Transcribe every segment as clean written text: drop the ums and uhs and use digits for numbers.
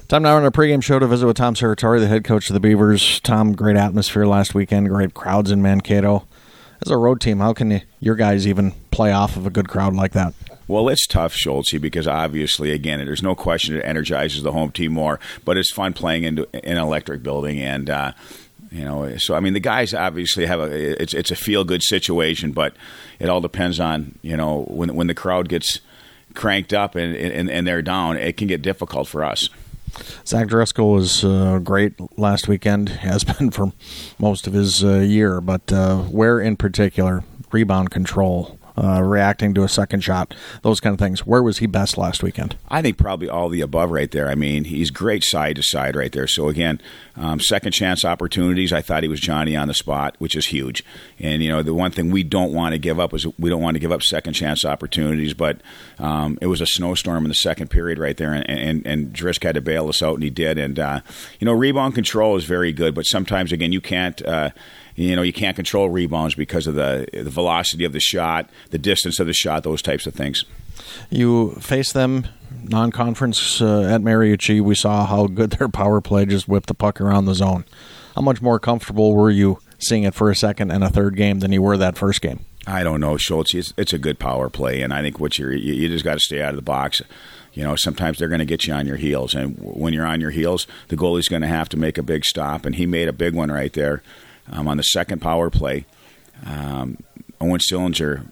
Time now on our pregame show to visit with Tom Serratore, the head coach of the Beavers. Tom, great atmosphere last weekend, great crowds in Mankato. As a road team, how can your guys even play off of a good crowd like that? Well, it's tough, Schultz, because obviously, again, there's no question it energizes the home team more, but it's fun playing in an electric building. And, so, I mean, the guys obviously have it's a feel-good situation, but it all depends on, when the crowd gets cranked up and they're down, it can get difficult for us. Zach Driscoll was great last weekend, has been for most of his year, but where in particular, rebound control, reacting to a second shot, those kind of things, where was he best last weekend? I think probably all the above right there. I mean, he's great side to side right there. So, again, second chance opportunities, I thought he was Johnny on the spot, which is huge. And, the one thing we don't want to give up is we don't want to give up second chance opportunities, but it was a snowstorm in the second period right there, and Drisk had to bail us out, and he did. And, rebound control is very good, but sometimes, again, you can't you can't control rebounds because of the velocity of the shot, the distance of the shot, those types of things. You face them non-conference at Mariucci. We saw how good their power play just whipped the puck around the zone. How much more comfortable were you seeing it for a second and a third game than you were that first game? I don't know, Schultz. It's a good power play, and I think you just got to stay out of the box. Sometimes they're going to get you on your heels, and when you're on your heels, the goalie's going to have to make a big stop, and he made a big one right there. On the second power play, Owen Sillinger,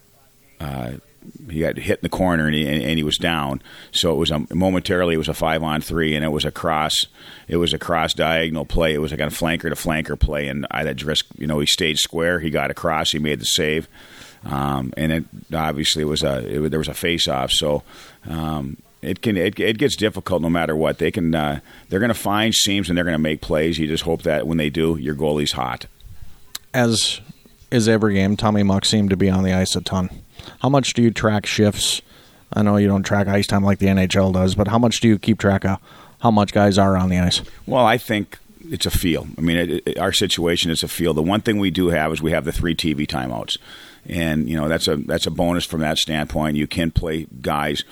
he got hit in the corner and he was down. So it was momentarily it was a 5-on-3, and it was a cross diagonal play. It was like a flanker to flanker play, and that Drisk, he stayed square. He got across. He made the save, and it obviously there was a face off. So. It gets difficult no matter what. They're going to find seams and they're going to make plays. You just hope that when they do, your goalie's hot. As is every game, Tommy Muck seemed to be on the ice a ton. How much do you track shifts? I know you don't track ice time like the NHL does, but how much do you keep track of how much guys are on the ice? Well, I think it's a feel. I mean, our situation is a feel. The one thing we do have is we have the 3 TV timeouts, and that's a bonus from that standpoint. You can play guys.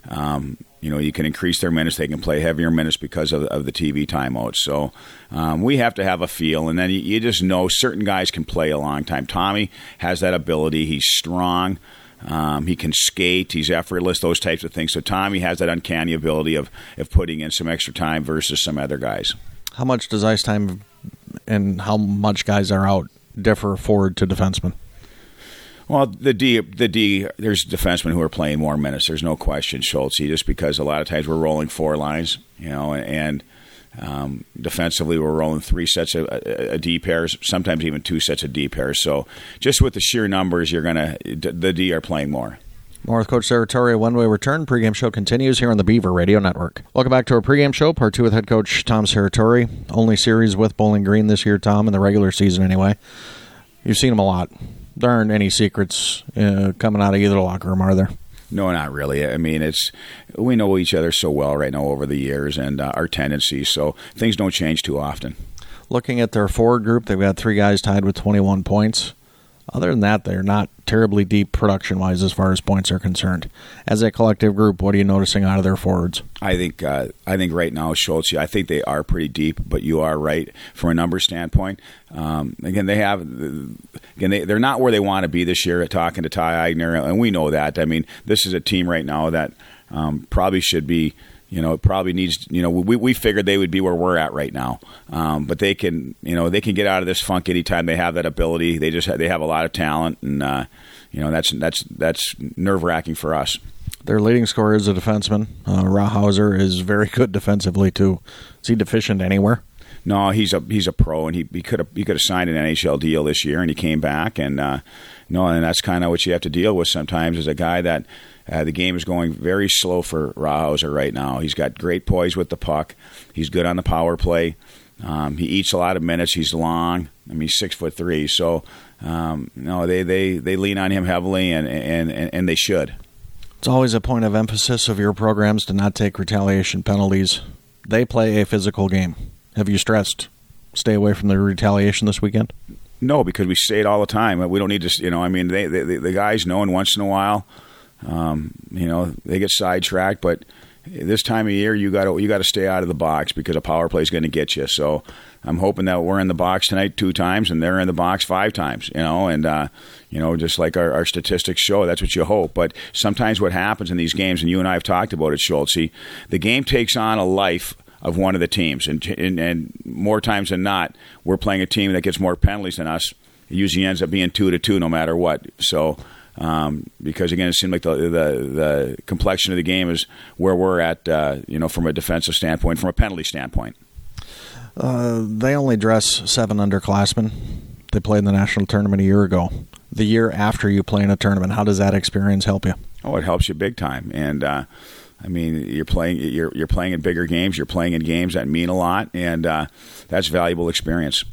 You can increase their minutes. They can play heavier minutes because of the TV timeouts. So we have to have a feel, and then you just know certain guys can play a long time. Tommy has that ability. He's strong. He can skate. He's effortless, those types of things. So Tommy has that uncanny ability of putting in some extra time versus some other guys. How much does ice time and how much guys are out differ forward to defensemen? Well, the D, there's defensemen who are playing more minutes. There's no question, Schultz. Just because a lot of times we're rolling 4 lines, and defensively we're rolling 3 sets of D pairs, sometimes even 2 sets of D pairs. So just with the sheer numbers, the D are playing more. More with Coach Serratore when we return. Pregame show continues here on the Beaver Radio Network. Welcome back to our pregame show, part 2 with head coach Tom Serratore. Only series with Bowling Green this year, Tom, in the regular season anyway. You've seen them a lot. There aren't any secrets coming out of either locker room, are there? No, not really. I mean, we know each other so well right now over the years and our tendencies, so things don't change too often. Looking at their forward group, they've got 3 guys tied with 21 points. Other than that, they're not terribly deep production-wise as far as points are concerned. As a collective group, what are you noticing out of their forwards? I think right now, Schultz, I think they are pretty deep, but you are right from a number standpoint. They're not where they want to be this year. Talking to Ty Eigner, and we know that. I mean, this is a team right now that probably should be. It probably needs. We figured they would be where we're at right now, but they can get out of this funk anytime they have that ability. They have a lot of talent, and that's nerve-wracking for us. Their leading scorer is a defenseman. Rawhauser is very good defensively too. Is he deficient anywhere? No, he's a pro, and he could have signed an NHL deal this year, and he came back, and and that's kind of what you have to deal with sometimes as a guy that. The game is going very slow for Rawhauser right now. He's got great poise with the puck. He's good on the power play. He eats a lot of minutes. He's long. I mean, he's 6'3". So, they lean on him heavily, and they should. It's always a point of emphasis of your programs to not take retaliation penalties. They play a physical game. Have you stressed stay away from the retaliation this weekend? No, because we say it all the time. We don't need to. The guys know, and once in a while. They get sidetracked, but this time of year you got to stay out of the box because a power play is going to get you. So I'm hoping that we're in the box tonight 2 times and they're in the box 5 times, and just like our statistics show, that's what you hope. But sometimes what happens in these games, and you and I have talked about it, Schultz, see, the game takes on a life of one of the teams, and more times than not, we're playing a team that gets more penalties than us. It usually ends up being 2-2 no matter what. So because again, it seemed like the complexion of the game is where we're at, from a defensive standpoint, from a penalty standpoint. They only dress 7 underclassmen. They played in the national tournament a year ago. The year after you play in a tournament, how does that experience help you? Oh, it helps you big time, and you're playing in bigger games. You're playing in games that mean a lot, and that's valuable experience.